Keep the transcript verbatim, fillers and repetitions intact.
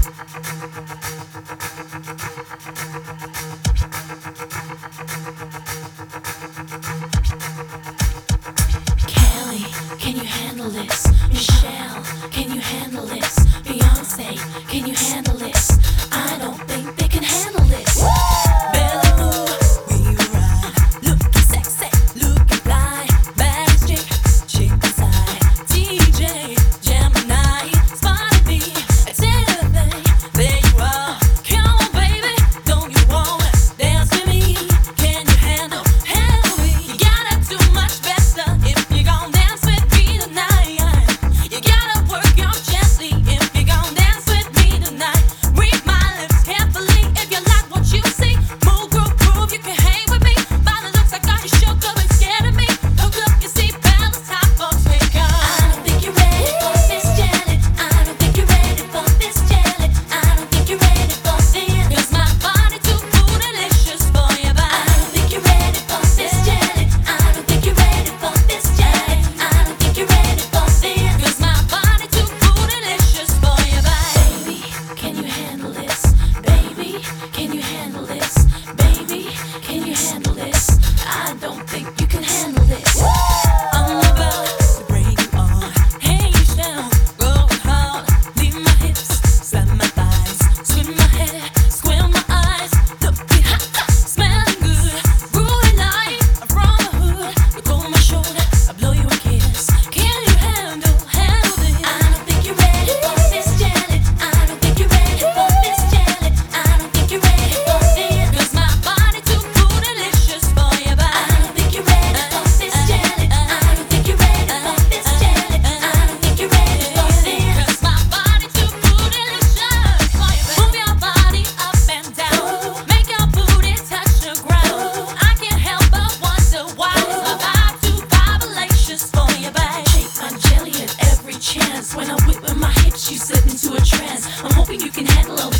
Kelly, can you handle this? Michelle, can you handle this? Beyonce, can you handle this? I don't think they can handle this. Bella Boo, we ride. Looking sexy, looking fly. Baddest chick, chick inside. D J, Gemini, Spotty B, it's anything. There you are. Come on, baby, don't you wanna dance with me? Can you handle, handle me? You gotta do much better if you're gonna dance with me tonight. You gotta work your gently if you're gonna dance with me tonight. Read my lips carefully if you like what you see. Move, groove, groove, you can hang with me. By the looks, I got you shook up and scared of me. Hook up your seatbelt, it's time for takeoff. I don't think you're ready for this jelly. I don't think you're ready for this jelly. I don't think you're ready for this. 'Cause my body too food-delicious for your body. I don't think you're ready for this jelly. I don't think you're ready for this jelly. I don't think you're ready for this. 'Cause my body too food-delicious for your body. Baby, can you handle this? Baby, can you handle this? Baby, can you handle this? I don't think you can handle this. I'm about to bring you on. Hands down, going hard. Leave my hips, slap my thighs, swim my hair, squint my eyes. Looking hot, smelling good, groovy like I'm from the hood. Look over my shoulder, I blow you a kiss. Can you handle, handle this? I don't think you're ready for this jelly. I don't think you're ready for this jelly. I don't think you're ready for this. 'Cause my body too food-delicious for your body. I don't think you're ready for this jelly. I don't think you're ready for this jelly. I don't think you're ready for this. 'Cause my body too food-delicious for your body. Move your body up and down. Make your booty touch the ground. I can't help but wonder why my body too vibracious for your body. Shake my jelly at every chance. When I whip with my hips, you slip into a trance. I'm hoping you can handle all